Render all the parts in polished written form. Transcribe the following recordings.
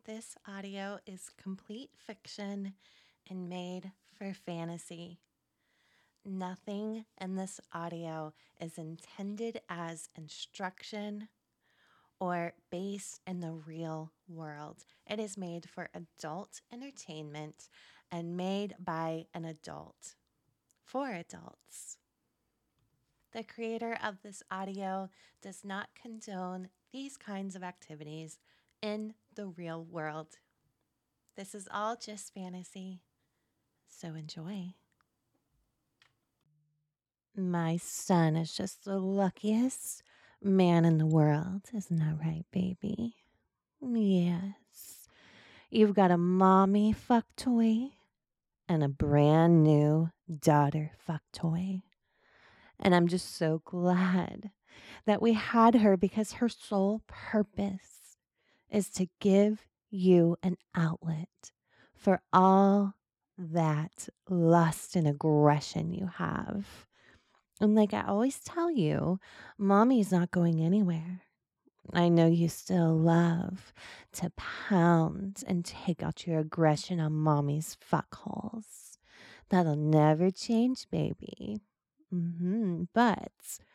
This audio is complete fiction and made for fantasy. Nothing in this audio is intended as instruction or based in the real world. It is made for adult entertainment and made by an adult for adults. The creator of this audio does not condone these kinds of activities in the real world. This is all just fantasy, so enjoy. My son is just the luckiest man in the world. Isn't that right, baby? Yes. You've got a mommy fuck toy and a brand new daughter fuck toy. And I'm just so glad that we had her because her sole purpose is to give you an outlet for all that lust and aggression you have. And like I always tell you, mommy's not going anywhere. I know you still love to pound and take out your aggression on mommy's fuckholes. That'll never change, baby. But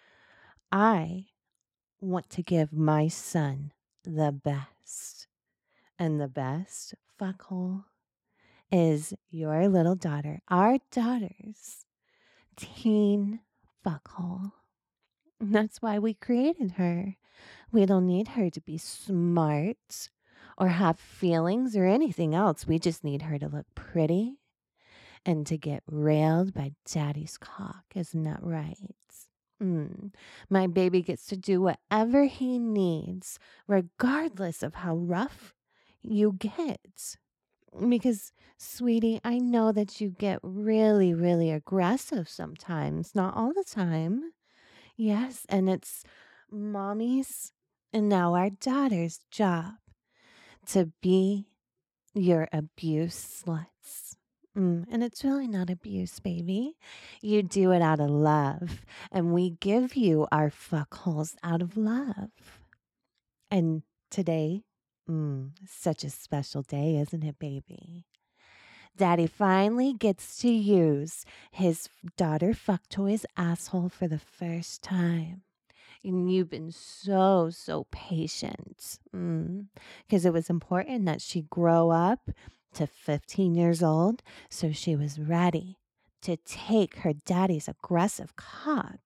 I want to give my son the best. And the best fuckhole is your little daughter, our daughter's teen fuckhole. That's why we created her. We don't need her to be smart or have feelings or anything else. We just need her to look pretty and to get railed by daddy's cock. Isn't that right? My baby gets to do whatever he needs, regardless of how rough you get. Because, sweetie, I know that you get really, really aggressive sometimes, not all the time. Yes, and it's mommy's and now our daughter's job to be your abuse sluts. And it's really not abuse, baby. You do it out of love, and we give you our fuckholes out of love. And today, such a special day, isn't it, baby? Daddy finally gets to use his daughter Fucktoy's asshole for the first time. And you've been so patient. Because it was important that she grow up to 15 years old, so she was ready to take her daddy's aggressive cock.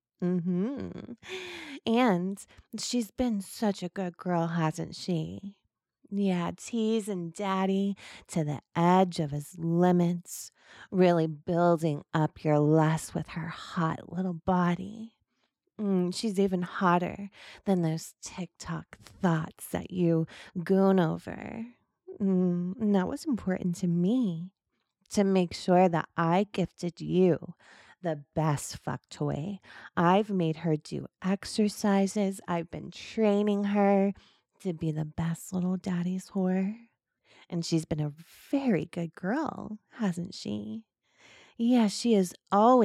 And she's been such a good girl, hasn't she? Yeah, teasing daddy to the edge of his limits, really building up your lust with her hot little body. She's even hotter than those TikTok thoughts that you goon over. And that was important to me to make sure that I gifted you the best fuck toy. I've made her do exercises. I've been training her to be the best little daddy's whore. And she's been a very good girl, hasn't she? Yeah, she is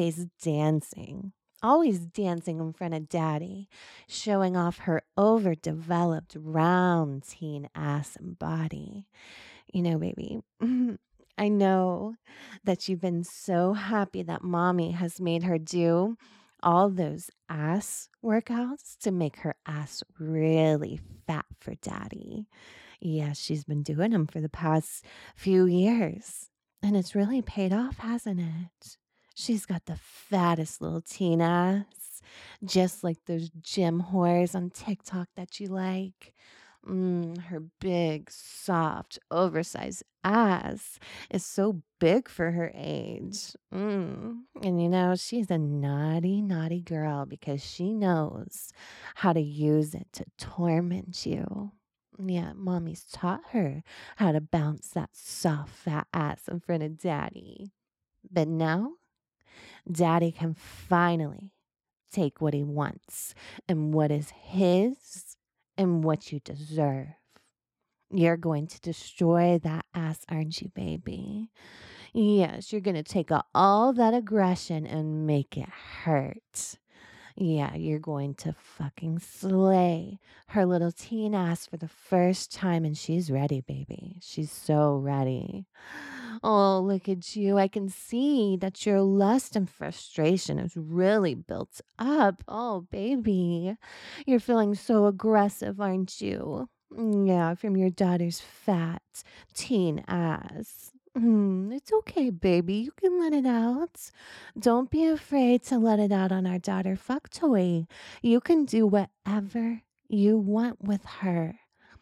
always dancing in front of daddy, showing off her overdeveloped round teen ass and body. You know, baby, I know that you've been so happy that mommy has made her do all those ass workouts to make her ass really fat for daddy. Yeah, she's been doing them for the past few years. And it's really paid off, hasn't it? She's got the fattest little teen ass, just like those gym whores on TikTok that you like. Her big, soft, oversized ass is so big for her age. And you know, she's a naughty, naughty girl because she knows how to use it to torment you. Yeah, mommy's taught her how to bounce that soft, fat ass in front of daddy. But now, daddy can finally take what he wants and what is his and what you deserve. You're going to destroy that ass, aren't you, baby? Yes, you're going to take out all that aggression and make it hurt. Yeah, you're going to fucking slay her little teen ass for the first time, and she's ready, baby. She's so ready. Oh, look at you. I can see that your lust and frustration is really built up. Oh, baby. You're feeling so aggressive, aren't you? Yeah, from your daughter's fat teen ass. It's okay, baby. You can let it out. Don't be afraid to let it out on our daughter Fuck Toy. You can do whatever you want with her.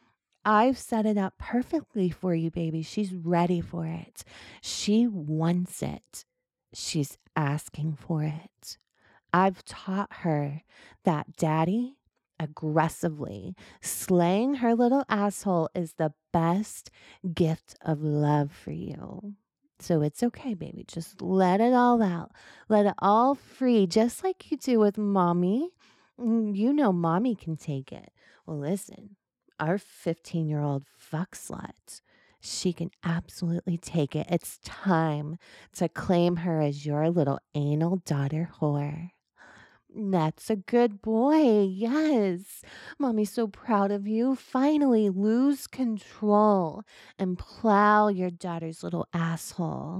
I've set it up perfectly for you, baby. She's ready for it. She wants it. She's asking for it. I've taught her that daddy aggressively slaying her little asshole is the best gift of love for you. So it's okay, baby. Just let it all out. Let it all free, just like you do with mommy. You know, mommy can take it. Well, listen, our 15-year-old fuck slut, she can absolutely take it. It's time to claim her as your little anal daughter whore. That's a good boy. Yes. Mommy's so proud of you. Finally, lose control and plow your daughter's little asshole.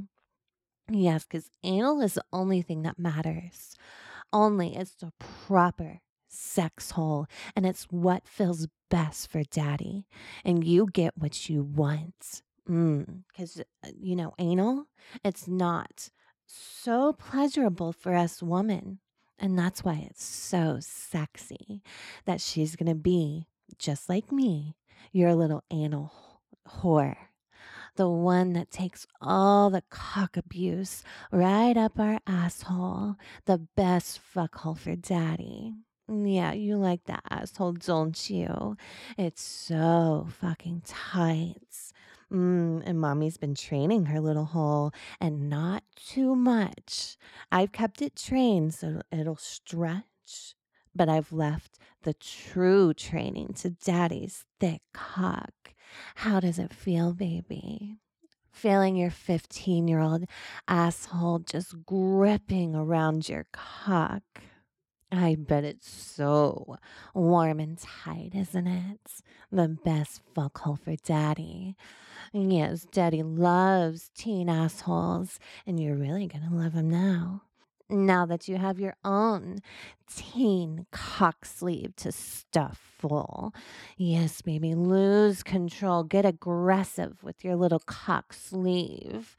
Yes, because anal is the only thing that matters. Only it's the proper sex hole, and it's what feels best for daddy. And you get what you want. Because, anal, it's not so pleasurable for us women. And that's why it's so sexy that she's going to be, just like me, your little anal whore. The one that takes all the cock abuse right up our asshole. The best fuckhole for daddy. Yeah, you like that asshole, don't you? It's so fucking tight. And mommy's been training her little hole, and not too much. I've kept it trained so it'll stretch, but I've left the true training to daddy's thick cock. How does it feel, baby? Feeling your 15-year-old asshole just gripping around your cock. I bet it's so warm and tight, isn't it? The best fuckhole for daddy. Yes, daddy loves teen assholes, and you're really gonna love him now. Now that you have your own teen cock sleeve to stuff full. Yes, baby, lose control. Get aggressive with your little cock sleeve.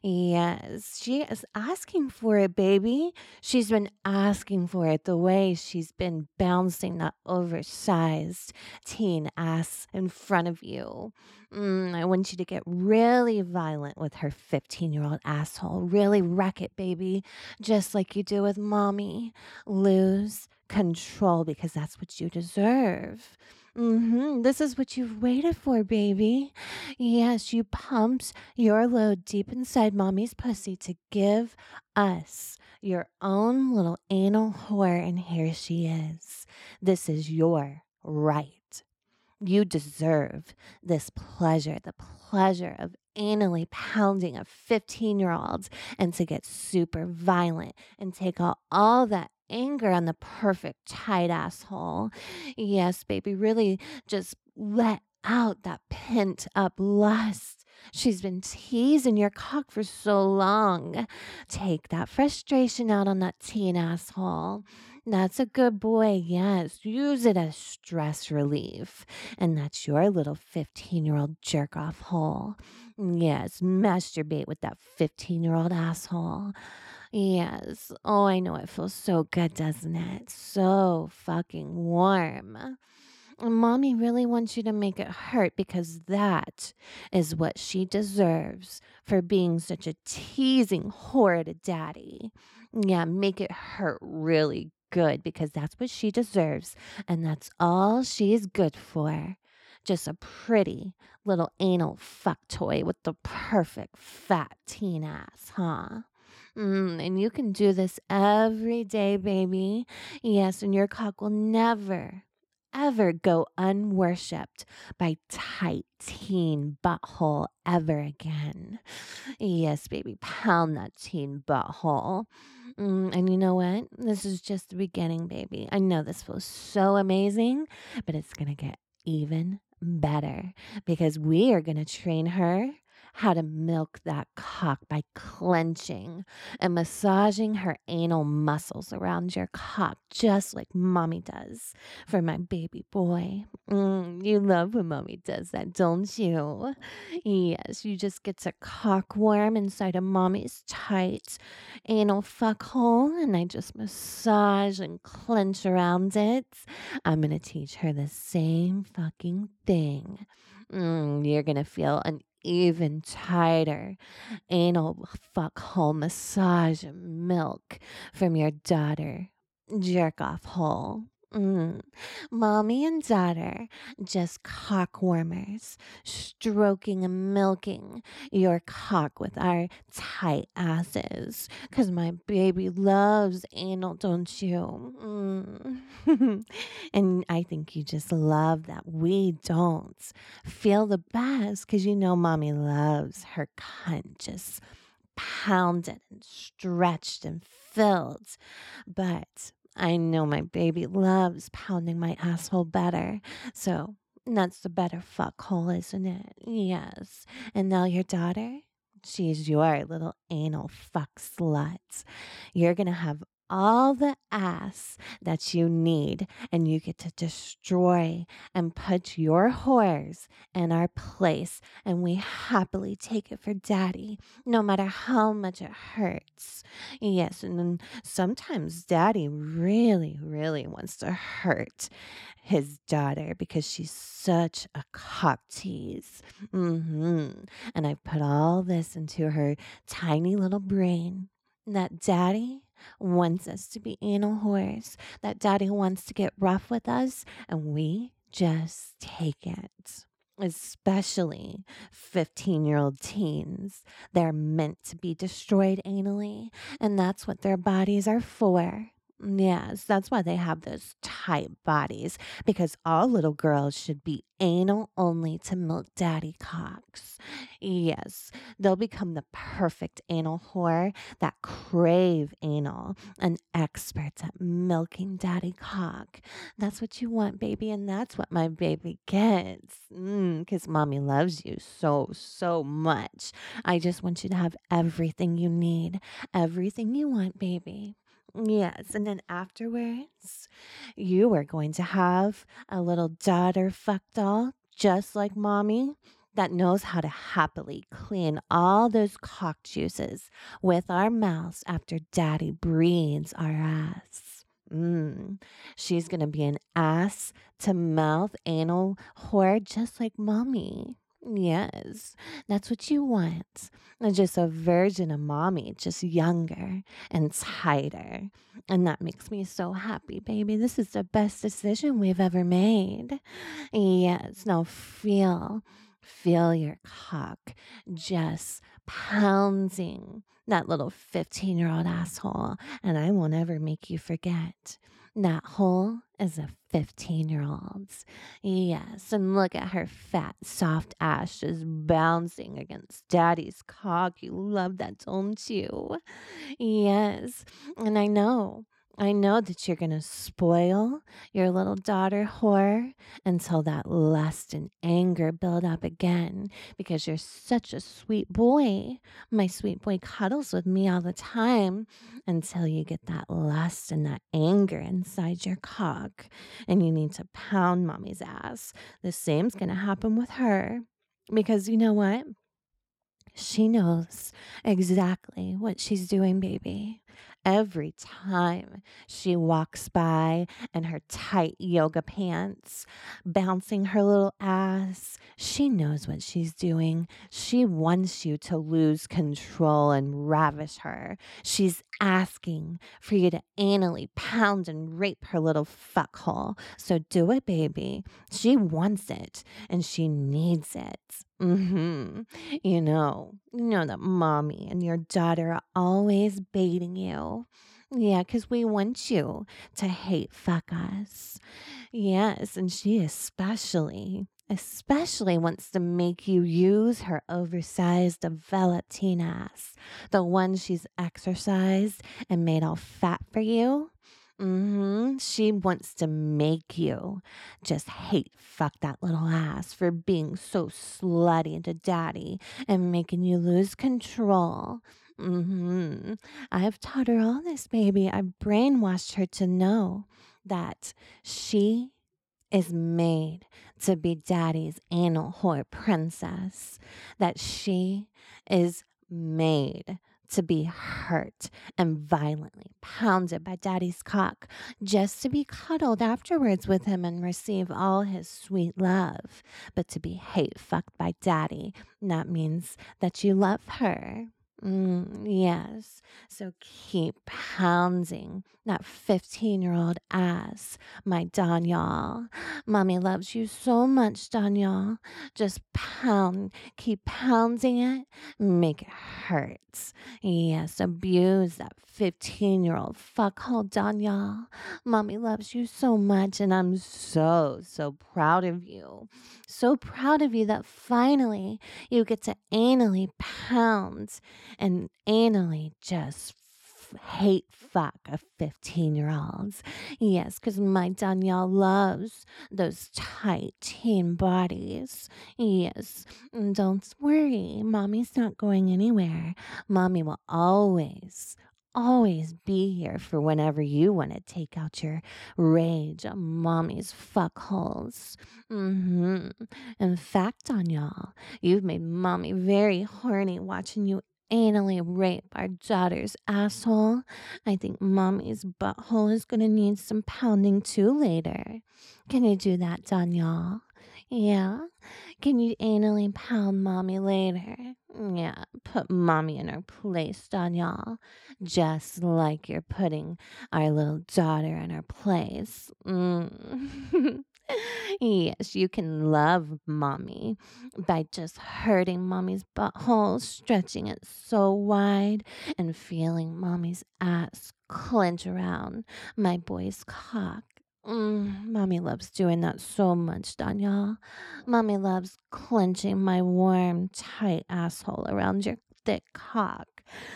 Yes, she is asking for it, baby. She's been asking for it the way she's been bouncing that oversized teen ass in front of you. I want you to get really violent with her 15-year-old asshole. Really wreck it, baby. Just like you do with mommy. Lose control because that's what you deserve. This is what you've waited for, baby. Yes, you pumped your load deep inside mommy's pussy to give us your own little anal whore, and here she is. This is your right. You deserve this pleasure, the pleasure of anally pounding a 15-year-old and to get super violent and take out all that anger on the perfect tight asshole. Yes, baby, really just let out that pent up lust. She's been teasing your cock for so long. Take that frustration out on that teen asshole. That's a good boy, yes. Use it as stress relief. And that's your little 15-year-old jerk off hole. Yes, masturbate with that 15-year-old asshole. Yes. Oh, I know it feels so good, doesn't it? So fucking warm. Mommy really wants you to make it hurt because that is what she deserves for being such a teasing whore to daddy. Yeah, make it hurt really good because that's what she deserves and that's all she's good for. Just a pretty little anal fuck toy with the perfect fat teen ass, huh? And you can do this every day, baby. Yes, and your cock will never, ever go unworshipped by tight teen butthole ever again. Yes, baby, pound that teen butthole. And you know what? This is just the beginning, baby. I know this feels so amazing, but it's going to get even better because we are going to train her how to milk that cock by clenching and massaging her anal muscles around your cock, just like mommy does for my baby boy. You love when mommy does that, don't you? Yes, you just get to cock warm inside of mommy's tight anal fuck hole, and I just massage and clench around it. I'm gonna teach her the same fucking thing. You're gonna feel an even tighter anal fuck hole massage and milk from your daughter jerk off hole. Mm. Mommy and daughter, just cock warmers, stroking and milking your cock with our tight asses. 'Cause my baby loves anal, don't you? And I think you just love that we don't. Feel the best 'cause you know mommy loves her cunt just pounded and stretched and filled. But I know my baby loves pounding my asshole better. So that's the better fuck hole, isn't it? Yes. And now your daughter, she's your little anal fuck slut. You're going to have all the ass that you need, and you get to destroy and put your whores in our place, and we happily take it for daddy no matter how much it hurts. Yes, and then sometimes daddy really, really wants to hurt his daughter because she's such a cock tease. And I put all this into her tiny little brain that daddy wants us to be anal whores, that daddy wants to get rough with us, and we just take it. Especially 15-year-old teens. They're meant to be destroyed anally, and that's what their bodies are for. Yes, that's why they have those tight bodies, because all little girls should be anal only to milk daddy cocks. Yes, they'll become the perfect anal whore that crave anal and experts at milking daddy cock. That's what you want, baby, and that's what my baby gets. Because mommy loves you so, so much. I just want you to have everything you need, everything you want, baby. Yes, and then afterwards, you are going to have a little daughter fuck doll, just like mommy, that knows how to happily clean all those cock juices with our mouths after daddy breeds our ass. She's going to be an ass to mouth anal whore just like mommy. Yes, that's what you want. Just a version of mommy, just younger and tighter. And that makes me so happy, baby. This is the best decision we've ever made. Yes, now feel your cock just pounding that little 15-year-old asshole. And I won't ever make you forget. That hole is a 15-year-old's. Yes, and look at her fat, soft ass just bouncing against daddy's cock. You love that, don't you? Yes, and I know that you're going to spoil your little daughter whore until that lust and anger build up again because you're such a sweet boy. My sweet boy cuddles with me all the time until you get that lust and that anger inside your cock and you need to pound mommy's ass. The same's going to happen with her because you know what? She knows exactly what she's doing, baby. Every time she walks by in her tight yoga pants, bouncing her little ass, she knows what she's doing. She wants you to lose control and ravish her. She's asking for you to anally pound and rape her little fuckhole. So do it, baby. She wants it and she needs it. You know that mommy and your daughter are always baiting you. Yeah, because we want you to hate fuck us. Yes, and she especially especially wants to make you use her oversized velveteen ass, the one she's exercised and made all fat for you. She wants to make you just hate fuck that little ass for being so slutty to daddy and making you lose control. I've taught her all this, baby. I've brainwashed her to know that she is made to be daddy's anal whore princess, that she is made to be hurt and violently pounded by daddy's cock just to be cuddled afterwards with him and receive all his sweet love. But to be hate fucked by daddy, that means that you love her. Yes. So keep pounding that 15-year-old ass, my Danielle. Mommy loves you so much, Danielle. Just pound, keep pounding it, make it hurt. Yes, abuse that 15-year-old fuckhole, Danielle. Mommy loves you so much, and I'm so, so proud of you. So proud of you that finally you get to anally pound and anally just hate fuck a 15-year-olds. Yes, because my Danielle loves those tight teen bodies. Yes, and don't worry, mommy's not going anywhere. Mommy will always be here for whenever you want to take out your rage on mommy's fuckholes. In fact, Danielle, you've made mommy very horny watching you anally rape our daughter's asshole. I think mommy's butthole is gonna need some pounding too later. Can you do that, Danielle? Yeah? Can you anally pound mommy later? Yeah, put mommy in her place, Danielle. Just like you're putting our little daughter in her place. Yes, you can love mommy by just hurting mommy's butthole, stretching it so wide, and feeling mommy's ass clench around my boy's cock. Mommy loves doing that so much, Danielle. Mommy loves clenching my warm, tight asshole around your thick cock.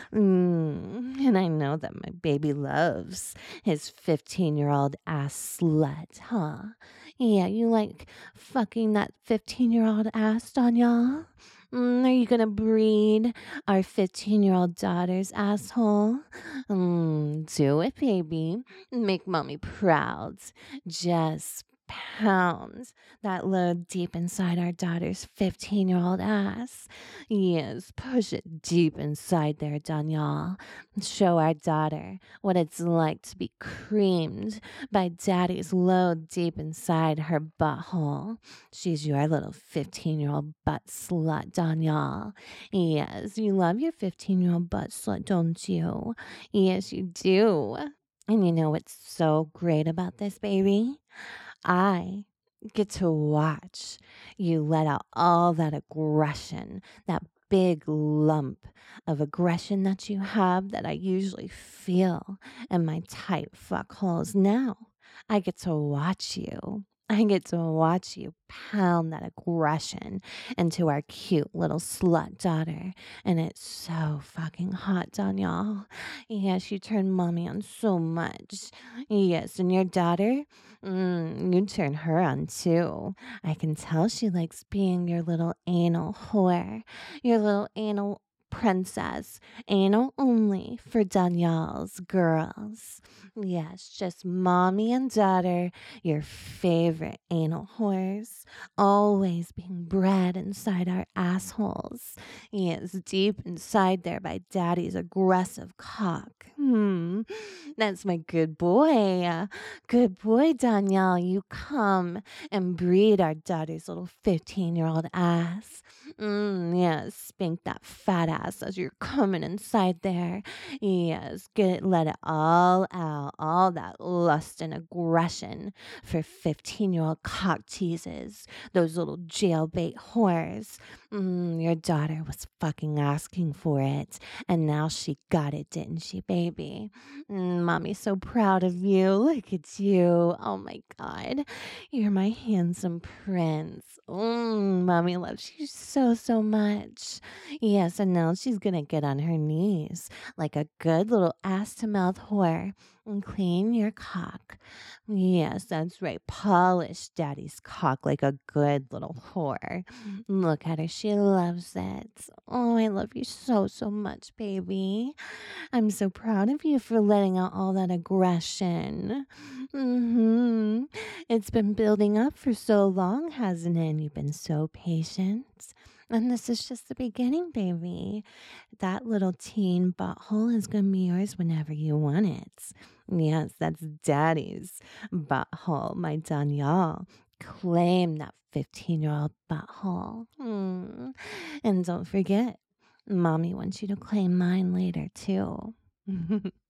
And I know that my baby loves his 15-year-old ass slut, huh? Yeah, you like fucking that 15-year-old ass, Danielle? Are you gonna breed our 15-year-old daughter's asshole? Do it, baby. Make mommy proud. Just pound that load deep inside our daughter's 15-year-old ass. Yes, push it deep inside there, Danielle. Show our daughter what it's like to be creamed by daddy's load deep inside her butthole. She's your little 15-year-old butt slut, Danielle. Yes, you love your 15-year-old butt slut, don't you? Yes, you do. And you know what's so great about this, baby? I get to watch you let out all that aggression, that big lump of aggression that you have that I usually feel in my tight fuck holes. Now I get to watch you. I get to watch you pound that aggression into our cute little slut daughter. And it's so fucking hot, Danielle. Yes, you turn mommy on so much. Yes, and your daughter, you turn her on too. I can tell she likes being your little anal whore, your little anal princess, anal only for Danielle's girls. Yes, just mommy and daughter, your favorite anal whores, always being bred inside our assholes. Yes, deep inside there by daddy's aggressive cock. That's my good boy. Good boy, Danielle. You come and breed our daughter's little 15-year-old ass. Yes, spank that fat gas as you're coming inside there. Yes, let it all out, all that lust and aggression for 15-year-old cock teases, those little jailbait whores. Your daughter was fucking asking for it, and now she got it, didn't she, baby? Mommy's so proud of you. Look at you. Oh my God. You're my handsome prince. Mommy loves you so, so much. Yes, and now she's gonna get on her knees like a good little ass to mouth whore and clean your cock. Yes, that's right. Polish daddy's cock like a good little whore. Look at her. She loves it. Oh, I love you so, so much, baby. I'm so proud of you for letting out all that aggression. It's been building up for so long, hasn't it? And you've been so patient. And this is just the beginning, baby. That little teen butthole is going to be yours whenever you want it. Yes, that's daddy's butthole, my Danielle. Claim that 15-year-old butthole. And don't forget, mommy wants you to claim mine later, too.